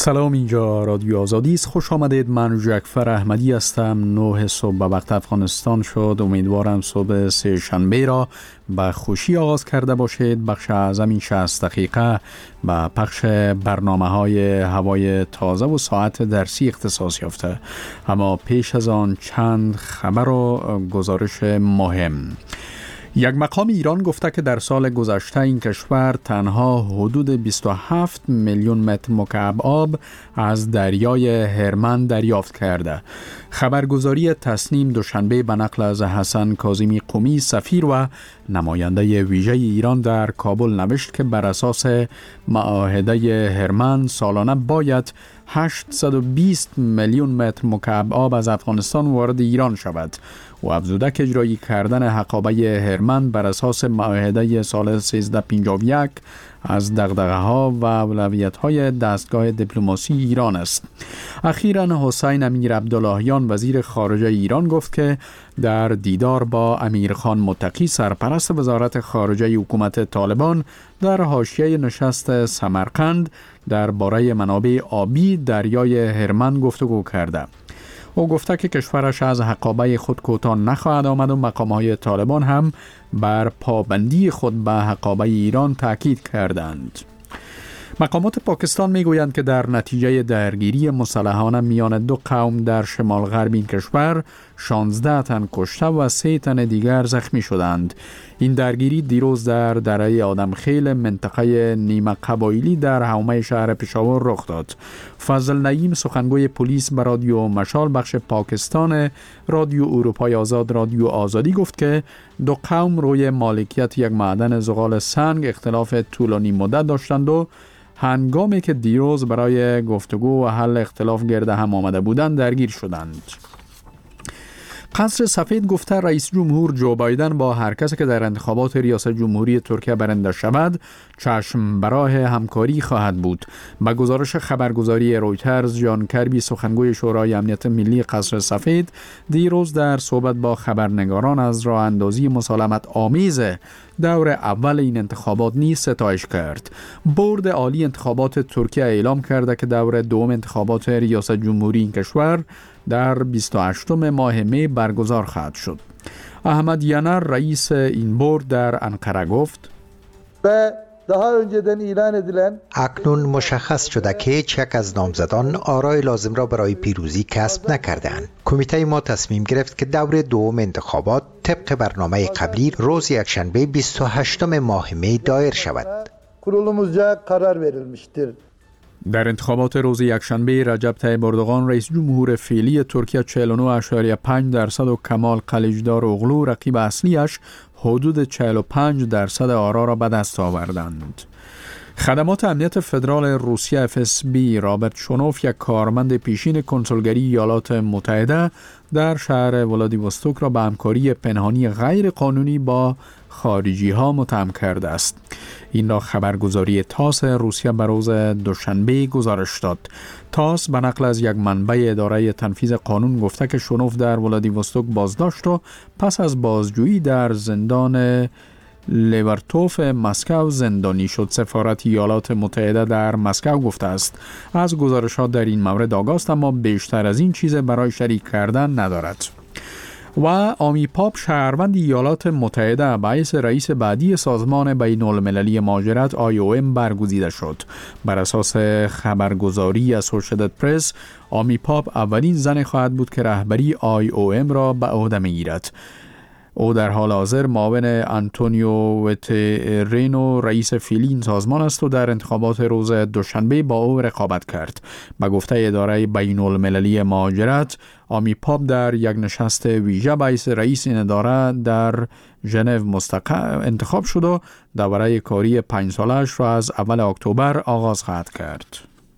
سلام، اینجا رادیو آزادی است. خوش آمدید. من جعفر احمدی هستم. 9 صبح به وقت افغانستان شد. امیدوارم صبح سه شنبه را به خوشی آغاز کرده باشید. بخش اعظم این 60 دقیقه به پخش برنامه‌های هوای تازه و ساعت درسی اختصاص یافته. اما پیش از آن چند خبر و گزارش مهم. یک مقام ایران گفته که در سال گذشته این کشور تنها حدود 27 میلیون متر مکعب آب از دریای هرمن دریافت کرده. خبرگزاری تسنیم دوشنبه به نقل از حسن کاظمی قمی، سفیر و نماینده ویژه ایران در کابل نوشت که بر اساس معاهده هرمن سالانه باید 820 میلیون متر مکعب آب از افغانستان وارد ایران شود و افزوده که اجرایی کردن حقابه هرمن بر اساس معاهده سال 1351 از دغدغه‌ها و اولویت‌های دستگاه دیپلماسی ایران است. اخیراً حسین امیر عبداللهیان وزیر خارجه ایران گفت که در دیدار با امیرخان متقی سرپرست وزارت خارجه حکومت طالبان در حاشیه نشست سمرقند درباره منابع آبی دریای هرمن گفتگو کرده. او گفته که کشورش از حقابه خود کوتاه نخواهد آمد و مقام‌های طالبان هم بر پابندی خود به حقابه ایران تاکید کردند. مقامات پاکستان میگویند که در نتیجه درگیری مسلحانه میان دو قوم در شمال غرب این کشور 16 تن کشته و 3 تن دیگر زخمی شدند. این درگیری دیروز در دره آدمخیل منطقه نیمه قبایلی در حومه شهر پشاور رخ داد. فضل نعیم سخنگوی پلیس به رادیو مشال بخش پاکستان رادیو اروپای آزاد رادیو آزادی گفت که دو قوم روی مالکیت یک معدن زغال سنگ اختلاف طولانی مدت داشتند و هنگامی که دیروز برای گفتگو و حل اختلاف گرد هم آمده بودند درگیر شدند. قصر سفید گفته رئیس جمهور جو بایدن با هر کسی که در انتخابات ریاست جمهوری ترکیه برنده شود چشم به راه همکاری خواهد بود. با گزارش خبرگزاری رویترز، جان کربی سخنگوی شورای امنیت ملی قصر سفید دیروز در صحبت با خبرنگاران از راه اندازی مسالمت آمیز دور اول این انتخابات نیز ستایش کرد. بورد عالی انتخابات ترکیه اعلام کرده که دور دوم انتخابات ریاست جمهوری این کشور در 28 ماه می برگزار خواهد شد. احمد ینر رئیس این بورد در انقره گفت: اکنون مشخص شده که هیچ یک از نامزدان آرای لازم را برای پیروزی کسب نکردند. کمیته ما تصمیم گرفت که دور دوم انتخابات طبق برنامه قبلی روز یکشنبه 28 ماه می دایر شود. در انتخابات روز یکشنبه رجب طیب اردوغان رئیس جمهور فعلی ترکیه 49.5% و کمال کلیجدار اوغلو رقیب اصلیش حدود 45% آرا را به دست آوردند. خدمات امنیت فدرال روسیه FSB رابرت شونوف، یک کارمند پیشین کنسولگری ایالات متحده در شهر ولادیوستوک را به همکاری پنهانی غیر قانونی با خارجی ها متهم کرده است. این را خبرگزاری تاس روسیه به روز دوشنبه گزارش داد. تاس به نقل از یک منبع اداره تنفیذ قانون گفته که شونوف در ولادیوستوک بازداشت و پس از بازجویی در زندان لیورتوف مسکو زندانی شد. سفارت ایالات متحده در مسکو گفته است از گزارشات در این مورد آگاه است، اما بیشتر از این چیز برای شریک کردن ندارد. و آمی پاپ شهروند ایالات متحده باعث رئیس بعدی سازمان بین المللی مهاجرت IOM برگزیده شد. بر اساس خبرگزاری اسوشییتد پرس، آمی پاپ اولین زن خواهد بود که رهبری IOM را به عهده میگیرد. او در حال حاضر معاون آنتونیو وترینو رئیس فعلی این سازمان است و در انتخابات روز دوشنبه با او رقابت کرد. به گفته اداره بین المللی مهاجرت، آمی پاپ در یک نشست ویژه باعث رئیس این اداره در ژنو انتخاب شد و دوره کاری 5 سالش را از اول اکتبر آغاز خواهد کرد.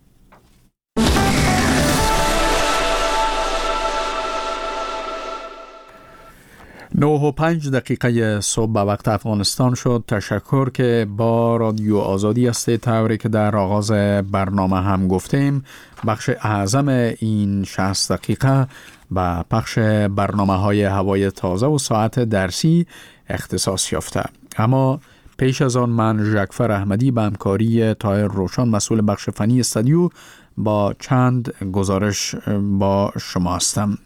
9:05 صبح به وقت افغانستان شد. تشکر که با رادیو آزادی هستید. طوری که در آغاز برنامه هم گفتیم، بخش اعظم این 60 دقیقه به پخش برنامه های هوای تازه و ساعت درسی اختصاص یافته. اما پیش از آن من ژکفر احمدی به همکاری طاهر روشن مسئول بخش فنی استودیو با چند گزارش با شما هستم.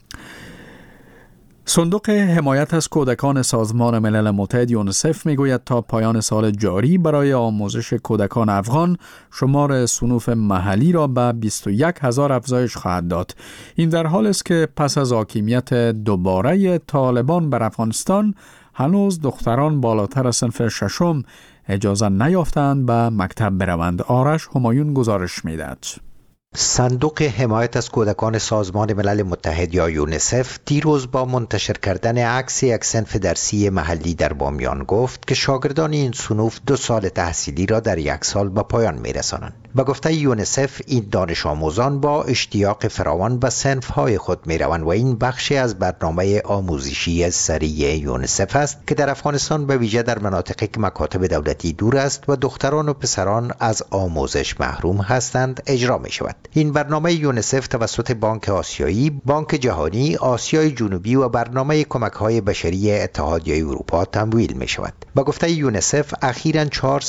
صندوق حمایت از کودکان سازمان ملل متحد یونیسف میگوید تا پایان سال جاری برای آموزش کودکان افغان شمار صنوف محلی را به 21,000 افزایش خواهد داد. این در حال است که پس از حاکمیت دوباره طالبان بر افغانستان هنوز دختران بالاتر از صنف ششم اجازه نیافتند به مکتب بروند. آرش همایون گزارش میدهد. صندوق حمایت از کودکان سازمان ملل متحد یا یونیسف دیروز با منتشر کردن عکس یک صنف درسی محلی در بامیان گفت که شاگردان این صنوف 2 سال تحصیلی را در 1 سال به پایان میرسانند. به گفته یونیسف این دانش آموزان با اشتیاق فراوان به صنف‌های خود میروند و این بخشی از برنامه آموزشی سریع یونیسف است که در افغانستان به ویژه در مناطقی که مکاتب دولتی دور است و دختران و پسران از آموزش محروم هستند اجرا می شود. این برنامه یونیسف توسط بانک آسیایی، بانک جهانی، آسیای جنوبی و برنامه کمک‌های بشری اتحادیه اروپا تمویل می شود. به گفته یونیسف اخیراً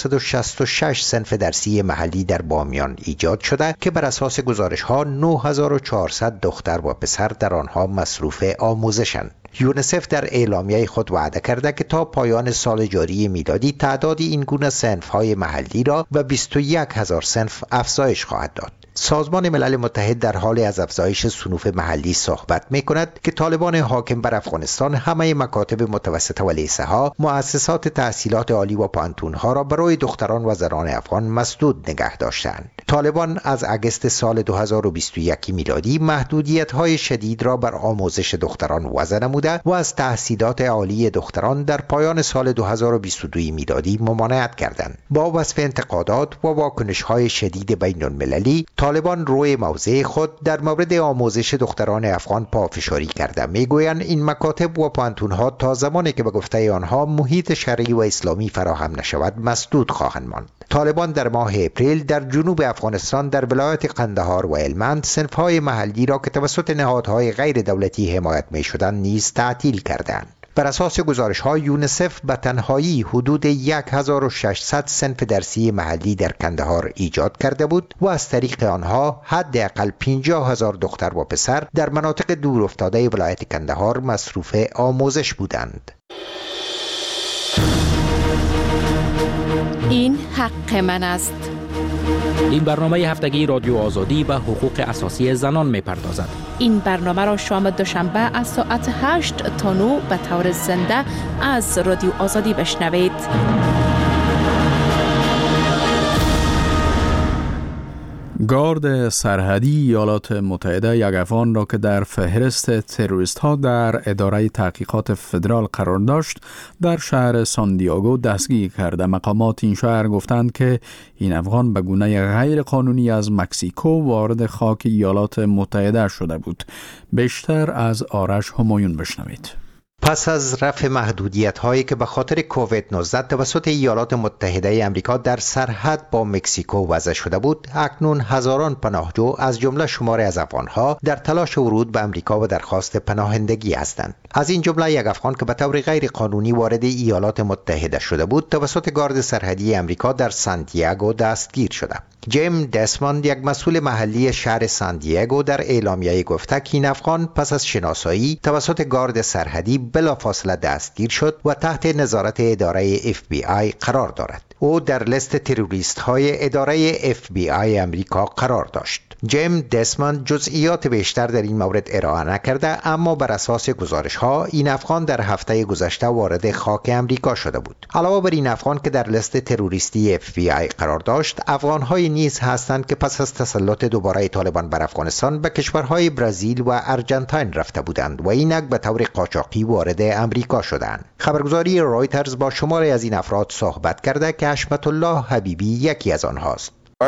466 صنف درسی محلی در بامیان ایجاد شده که بر اساس گزارش‌ها 9400 دختر و پسر در آنها مصروف آموزشند. یونیسف در اعلامیه خود وعده کرده که تا پایان سال جاری میلادی تعداد این گونه صنف‌های محلی را به 21,000 صنف افزایش خواهد داد. سازمان ملل متحد در حال از افزایش صنوف محلی صحبت می کند که طالبان حاکم بر افغانستان همه مکاتب متوسطه و لیسه ها، مؤسسات تحصیلات عالی و پانتون ها را برای دختران و زنان افغان مسدود نگه داشتند. طالبان از اگست سال 2021 میلادی محدودیت های شدید را بر آموزش دختران وضع نموده و از تحصیلات عالی دختران در پایان سال 2022 میلادی ممانعت کردند. با وصف انتقادات و واکنش های شدید بین المللی، طالبان روی موضع خود در مورد آموزش دختران افغان پافشاری کرده. میگویند این مکاتب و پانتون‌ها تا زمانی که به گفته آنها محیط شرعی و اسلامی فراهم نشود مسدود خواهند ماند. طالبان در ماه اپریل در جنوب افغانستان در ولایت قندهار و هلمند صنف‌های محلی را که توسط نهادهای غیر دولتی حمایت می‌شدند نیز تعطیل کردند. بر اساس گزارش‌های یونیسف به تنهایی حدود 1600 صنف درسی محلی در کندهار ایجاد کرده بود و از طریق آنها حداقل 50,000 دختر و پسر در مناطق دورافتاده ولایت کندهار مصروف آموزش بودند. این حق من است. این برنامه هفتگی رادیو آزادی و حقوق اساسی زنان می‌پردازد. این برنامه را شام دوشنبه از ساعت 8 تا 9 به طور زنده از رادیو آزادی بشنوید. گارد سرحدی ایالات متحده یک افغان را که در فهرست تروریست ها در اداره تحقیقات فدرال قرار داشت در شهر سان دیاگو دستگیر کرده. مقامات این شهر گفتند که این افغان به گونه غیر قانونی از مکزیکو وارد خاک ایالات متحده شده بود. بیشتر از آرش همایون بشنوید. پس از رفع محدودیت هایی که به خاطر کووید 19 توسط ایالات متحده آمریکا در سرحد با مکزیکو وضع شده بود، اکنون هزاران پناهجو از جمله شماری از افغانها در تلاش ورود به آمریکا و درخواست پناهندگی هستند. از این جمله یک افغان که به طور غیر قانونی وارد ایالات متحده شده بود توسط گارد سرحدی آمریکا در سان دیاگو دستگیر شده. جیم دسموند، یک مسئول محلی شهر سان دیاگو، در اعلامیه گفته که این افغان پس از شناسایی توسط گارد سرحدی بلافاصله دستگیر شد و تحت نظارت اداره FBI قرار دارد. او در لیست تروریست های اداره FBI آمریکا قرار داشت. جیم دسموند جزئیات بیشتر در این مورد ارائه نکرده، اما بر اساس گزارش ها این افغان در هفته گذشته وارد خاک آمریکا شده بود. علاوه بر این افغان که در لیست تروریستی FBI قرار داشت، افغان های نیز هستند که پس از تسلط دوباره طالبان بر افغانستان به کشورهای برزیل و ارژانتین رفته بودند و اینک به طور قاچاقی وارد آمریکا شدند. خبرگزاری رایترز با شماری از این افراد صحبت کرده که حشمت الله حبیبی یکی از آنهاست.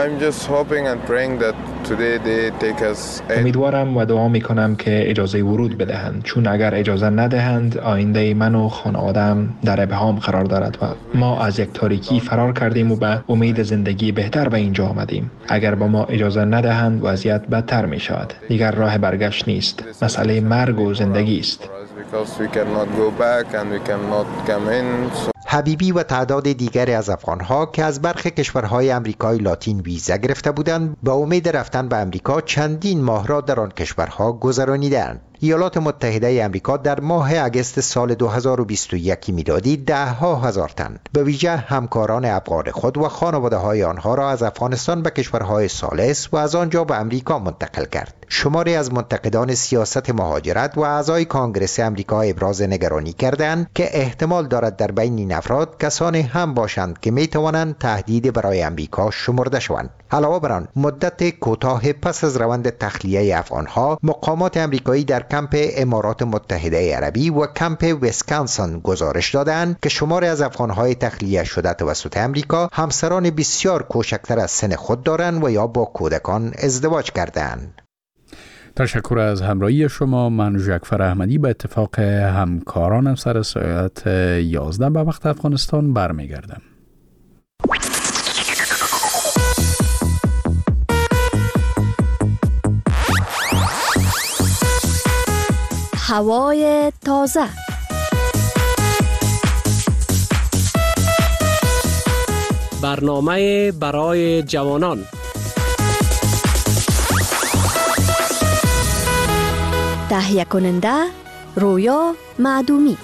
امیدوارم و دعا میکنم که اجازه ورود بدهند، چون اگر اجازه ندهند آینده من و خانواده‌ام در ابهام قرار دارد و ما از یک تاریکی فرار کردیم و به امید زندگی بهتر به اینجا آمدیم. اگر با ما اجازه ندهند وضعیت بدتر می شود. دیگر راه برگشت نیست. مسئله مرگ و زندگی است. حبیبی و تعداد دیگری از افغانها که از برخی کشورهای آمریکای لاتین ویزا گرفته بودند با امید رفتن به آمریکا چندین ماه را در آن کشورها گذرانیدند. ایالات متحده آمریکا در ماه اگست سال 2021 میلادی ده‌ها هزار تن به ویژه همکاران افغان خود و خانواده‌های آنها را از افغانستان به کشورهای ثالث و از آنجا به آمریکا منتقل کرد. شماری از منتقدان سیاست مهاجرت و اعضای کانگرس آمریکا ابراز نگرانی کردند که احتمال دارد در بین این افراد کسانی هم باشند که میتوانند تهدید برای آمریکا شمرده شوند. علاوه بر آن، مدت کوتاه پس از روند تخلیه افغانها، مقامات آمریکایی در کمپ امارات متحده عربی و کمپ ویسکانسن گزارش دادند که شماری از افغانهای تخلیه شده توسط آمریکا همسران بسیار کوچکتر از سن خود دارند و یا با کودکان ازدواج کردند. تشکر از همراهی شما. من ژکفر احمدی به اتفاق همکارانم سر ساعت 11 به وقت افغانستان برمیگردم. هوای تازه. برنامه برای جوانان. تهیه کننده رویا معدومی.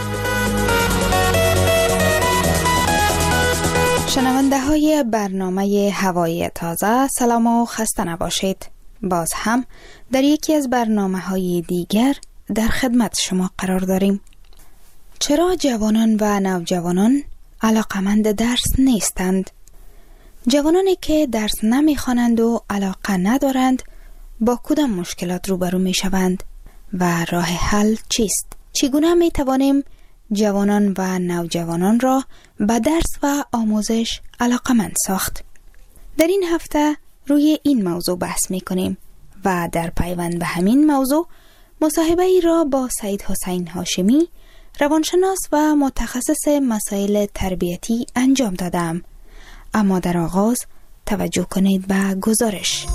شنونده های برنامه هوای تازه، سلام و خسته نباشید. باز هم در یکی از برنامه های دیگر در خدمت شما قرار داریم. چرا جوانان و نوجوانان علاقمند درس نیستند؟ جوانانی که درس نمیخوانند و علاقه ندارند با کدام مشکلات روبرو می شوند و راه حل چیست؟ چگونه می توانیم جوانان و نوجوانان را به درس و آموزش علاقمند ساخت؟ در این هفته روی این موضوع بحث می کنیم و در پیوند به همین موضوع مصاحبه ای را با سید حسین هاشمی، روانشناس و متخصص مسائل تربیتی انجام دادم. اما در آغاز توجه کنید به گزارش.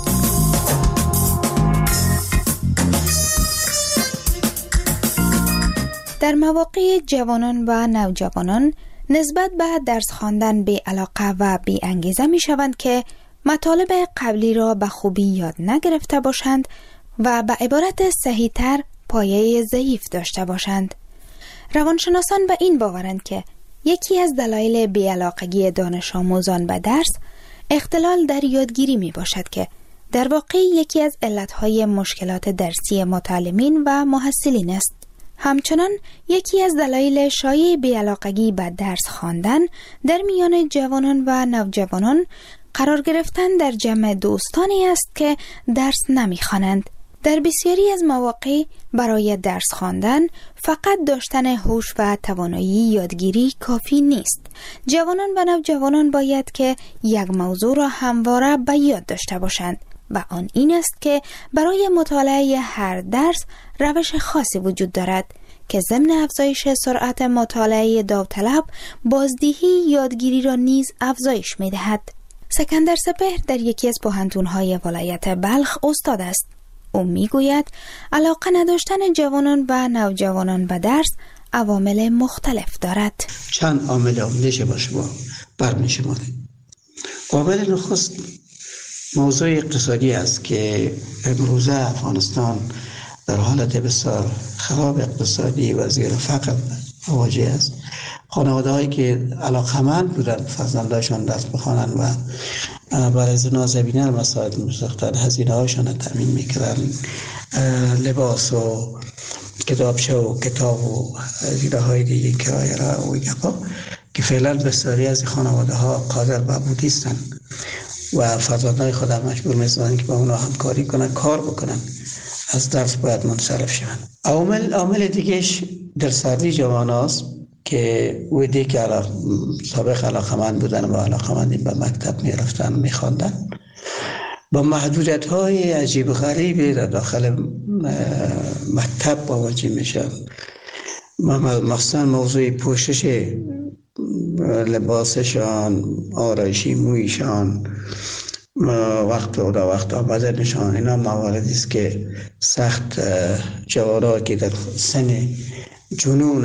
در مواقع جوانان و نوجوانان نسبت به درس خواندن بی علاقه و بی انگیزه می شوند که مطالب قبلی را به خوبی یاد نگرفته باشند و به عبارت صحیح تر پایه ضعیف داشته باشند. روانشناسان به این باورند که یکی از دلایل بی‌علاقگی دانش آموزان به درس اختلال در یادگیری می باشد که در واقع یکی از علتهای مشکلات درسی متعلمین و محصلین است. همچنان یکی از دلایل شایع بی‌علاقگی به درس خواندن در میان جوانان و نوجوانان قرار گرفتن در جمع دوستانی است که درس نمی‌خوانند. در بسیاری از مواقع برای درس خواندن فقط داشتن هوش و توانایی یادگیری کافی نیست. جوانان و نوجوانان باید که یک موضوع را همواره به یاد داشته باشند و آن این است که برای مطالعه هر درس روش خاصی وجود دارد که ضمن افزایش سرعت مطالعه داوطلب بازدهی یادگیری را نیز افزایش می‌دهد. سکندر سپهر در یکی از پوهنتون‌های ولایت بلخ استاد است. او میگوید علاقه نداشتن جوانان و نوجوانان به درس عوامل مختلف دارد. چند عامل میشه با شما برمی‌شماریم. عامل نخست موضوع اقتصادی است که امروزه افغانستان در حالت بسیار خراب اقتصادی و زیر فقر مواجه است. خانواده هایی که علاقمند بودند فرزندانشان درس بخوانند و برای نازنینان مساعد می‌ساختند، هزینه هاشان را تامین می‌کردند، لباس و کتاب و هزینه های دیگه کرایه را و گپا که فعلا بسیاری از خانواده ها قادر به بود نیستند و فرزندان خود مجبور می‌سازند که با اونا همکاری کنند، کار بکنند، از درس باید منصرف شوند. عامل دیگهش در سردی جوان است که ویدی که سابق علاقمند بودن و علاقمندی به مکتب می رفتن می خواندن با محدودیت های عجیب غریبی در داخل مکتب مواجه می شد. مخصوصا موضوع پوشش لباسشان، آرایشی مویشان، وقت آمدنشان، اینا مواردی است که سخت جوانان که در سن جنون